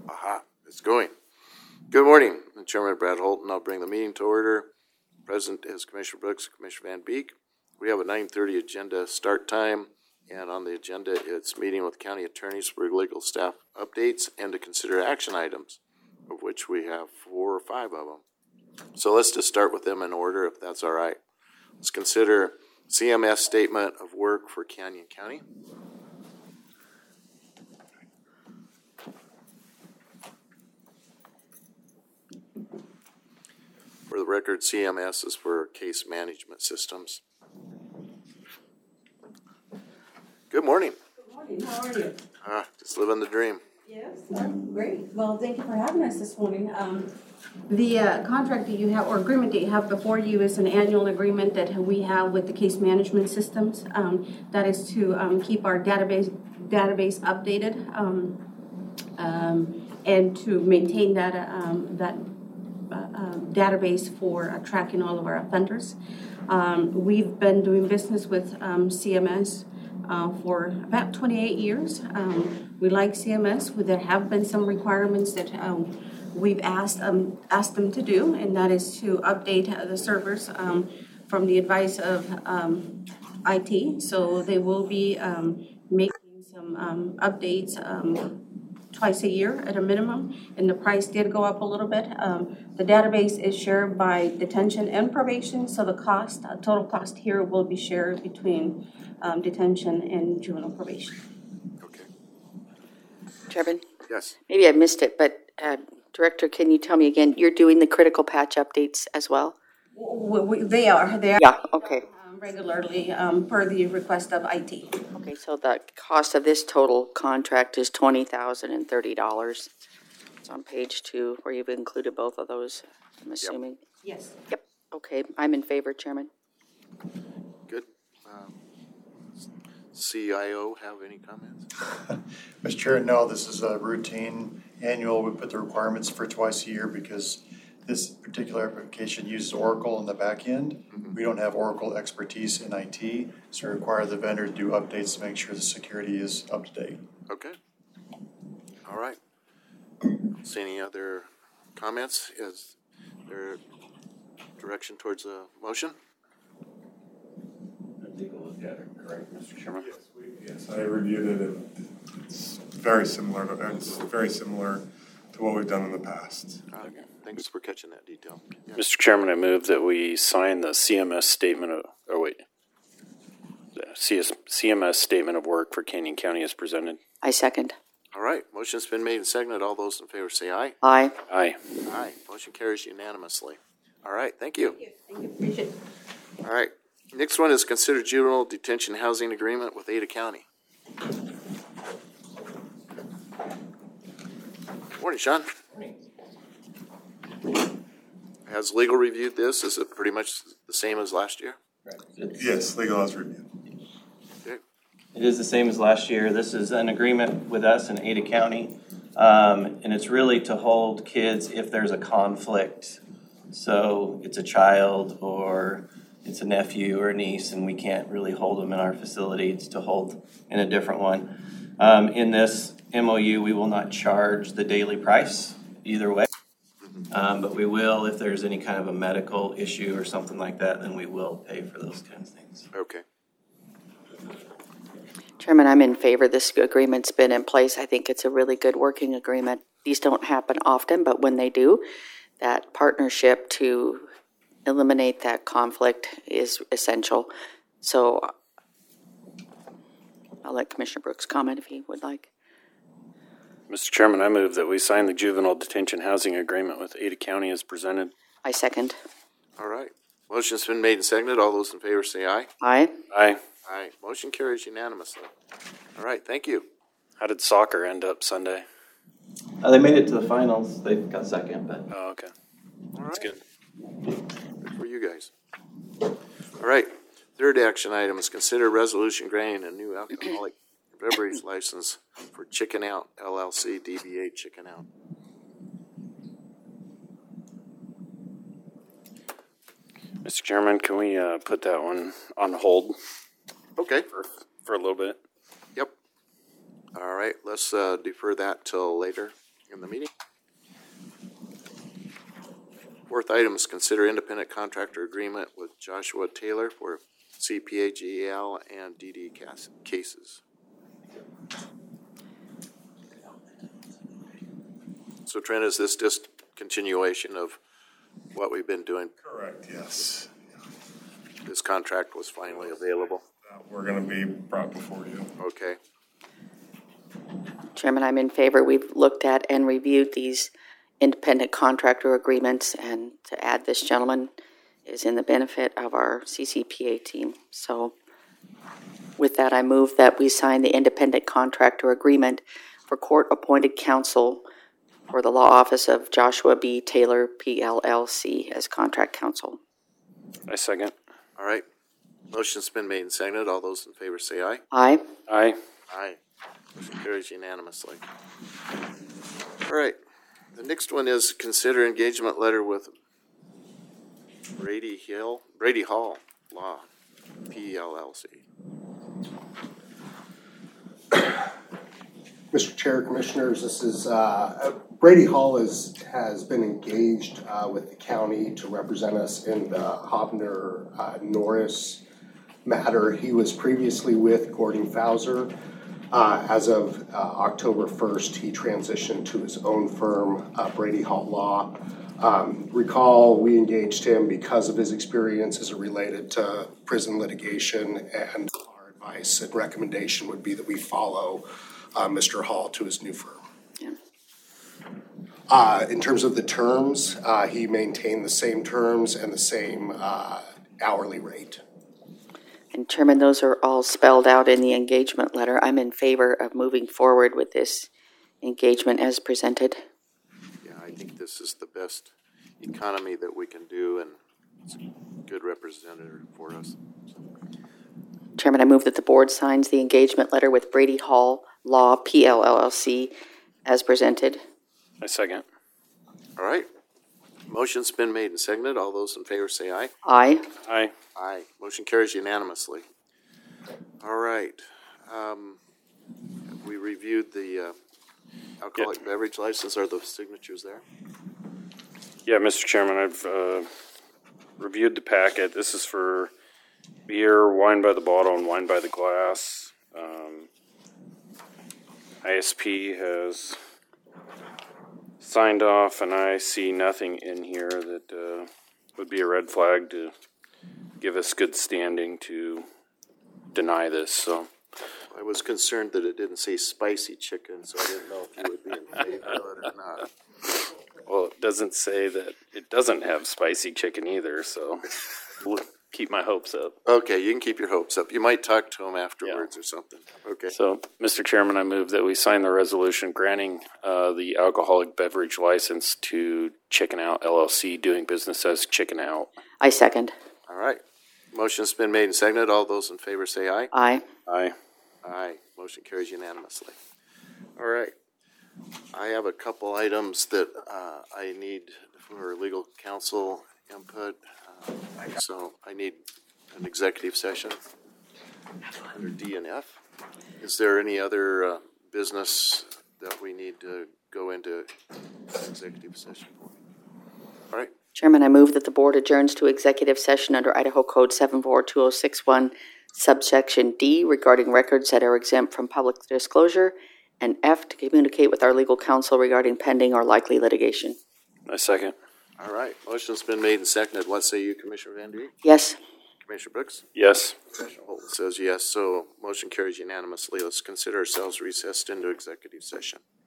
Aha, it's going. Good morning. I'm Chairman Brad Holton. I'll bring the meeting to order. Present is Commissioner Brooks, Commissioner Van Beek. We have a 9:30 agenda start time, and on the agenda it's meeting with county attorneys for legal staff updates and to consider action items, of which we have 4 or 5 of them. So let's just start with them in order, if that's all right. Let's consider CMS statement of work for Canyon County. For the record, CMS is for case management systems. Good morning. Good morning. How are you? Just living the dream. Yes, great. Well, thank you for having us this morning. The contract that you have, or agreement that you have before you, is an annual agreement that we have with the case management systems. That is to keep our database updated and to maintain that database for tracking all of our offenders. We've been doing business with CMS for about 28 years. We like CMS. There have been some requirements that we've asked them to do, and that is to update the servers from the advice of IT. So they will be making some updates twice a year at a minimum, and the price did go up a little bit. The database is shared by detention and probation, so the total cost here will be shared between detention and juvenile probation. Okay. Chairman? Yes. Maybe I missed it, but Director, can you tell me again, you're doing the critical patch updates as well? They are. Yeah, okay. Regularly per the request of IT. Okay, so the cost of this total contract is $20,030. It's on page 2 where you've included both of those, I'm assuming. Yes. Yep. Okay, I'm in favor, Chairman. Good. CIO have any comments? Mr. Chair, no, this is a routine annual. We put the requirements for twice a year because this particular application uses Oracle on the back end. We don't have Oracle expertise in IT, so we require the vendor to do updates to make sure the security is up to date. Okay. All right. See any other comments? Is there direction towards a motion? Take a look at it, correct, Mr. Chairman? Yes, I reviewed it, and it's very similar to what we've done in the past. Okay. Thanks for catching that detail. Yeah. Mr. Chairman, I move that we sign the CMS statement of, CMS statement of work for Canyon County as presented. I second. All right. Motion's been made and seconded. All those in favor say aye. Aye. Aye. Aye. Motion carries unanimously. All right. Thank you. Thank you. Appreciate it. All right. Next one is consider juvenile detention housing agreement with Ada County. Morning, Sean. Morning. Has legal reviewed this? Is it pretty much the same as last year? Right. Yes, legal has reviewed. Okay. It is the same as last year. This is an agreement with us in Ada County, and it's really to hold kids if there's a conflict. So it's a child or it's a nephew or a niece, and we can't really hold them in our facility. It's to hold in a different one. In this MOU, we will not charge the daily price either way, but we will, if there's any kind of a medical issue or something like that, then we will pay for those kinds of things. Okay. Chairman, I'm in favor. This agreement's been in place. I think it's a really good working agreement. These don't happen often, but when they do, that partnership to eliminate that conflict is essential. So I'll let Commissioner Brooks comment if he would like. Mr. Chairman, I move that we sign the juvenile detention housing agreement with Ada County as presented. I second. All right. Motion's been made and seconded. All those in favor say aye. Aye. Aye. Aye. Motion carries unanimously. All right. Thank you. How did soccer end up Sunday? They made it to the finals. They got second, but Oh, okay. All right. That's good. Good for you guys. All right. Third action item is consider resolution granting a new alcoholic beverage license for Chicken Out LLC, DBA Chicken Out. Mr. Chairman, can we put that one on hold Okay. for a little bit? Yep. All right. Let's defer that till later. in the meeting. Fourth item is consider independent contractor agreement with Joshua Taylor for CPAGL and DD cases. So Trent, is this just continuation of what we've been doing? Correct, yes. This contract was finally available? We're going to be brought before you. Okay. Chairman, I'm in favor. We've looked at and reviewed these independent contractor agreements, and to add this gentleman is in the benefit of our CCPA team. So with that, I move that we sign the independent contractor agreement for court-appointed counsel for the law office of Joshua B. Taylor, PLLC, as contract counsel. I second. All right. Motion's been made and seconded. All those in favor say aye. Aye. Aye. Aye. Motion carries unanimously. All right. The next one is consider engagement letter with Brady Hall Law, PLLC. Mr. Chair, Commissioners, this is Brady Hall has been engaged with the county to represent us in the Hobner Norris matter. He was previously with Gordon Fowler. As of October 1st, he transitioned to his own firm, Brady Hall Law. Recall, we engaged him because of his experience as it related to prison litigation, and our advice and recommendation would be that we follow Mr. Hall to his new firm. Yeah. In terms of the terms, he maintained the same terms and the same hourly rate. And Chairman, those are all spelled out in the engagement letter. I'm in favor of moving forward with this engagement as presented. Yeah, I think this is the best economy that we can do, and it's a good representative for us. Chairman, I move that the board signs the engagement letter with Brady Hall Law, PLLC, as presented. I second. All right. Motion's been made and seconded. All those in favor say aye. Aye. Aye. Aye. Motion carries unanimously. All right. We reviewed the alcoholic beverage license. Are the signatures there? Yeah, Mr. Chairman, I've reviewed the packet. This is for beer, wine by the bottle, and wine by the glass. ISP has signed off, and I see nothing in here that would be a red flag to give us good standing to deny this. So I was concerned that it didn't say spicy chicken, so I didn't know if you would be in favor of it or not. well, it doesn't say that it doesn't have spicy chicken either, so we'll keep my hopes up. Okay, you can keep your hopes up. You might talk to him afterwards or something. Okay. So, Mr. Chairman, I move that we sign the resolution granting the alcoholic beverage license to Chicken Out LLC, doing business as Chicken Out. I second. All right. Motion's been made and seconded. All those in favor say aye. Aye. Aye. Aye. Motion carries unanimously. All right. I have a couple items that I need for legal counsel input. So I need an executive session under D and F. Is there any other business that we need to go into executive session for? All right. Chairman, I move that the board adjourns to executive session under Idaho Code 742061, subsection D, regarding records that are exempt from public disclosure, and F, to communicate with our legal counsel regarding pending or likely litigation. I second. All right. Motion's been made and seconded. What say you, Commissioner Van Dijk? Yes. Commissioner Brooks? Yes. Commissioner Holton says yes, so motion carries unanimously. Let's consider ourselves recessed into executive session.